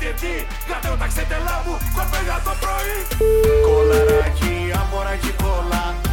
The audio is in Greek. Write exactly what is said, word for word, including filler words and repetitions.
γιατί κάτω τα ξετελά μου κοπέλα το πρωί. Κολαράκι, αμοράκι κόλλα.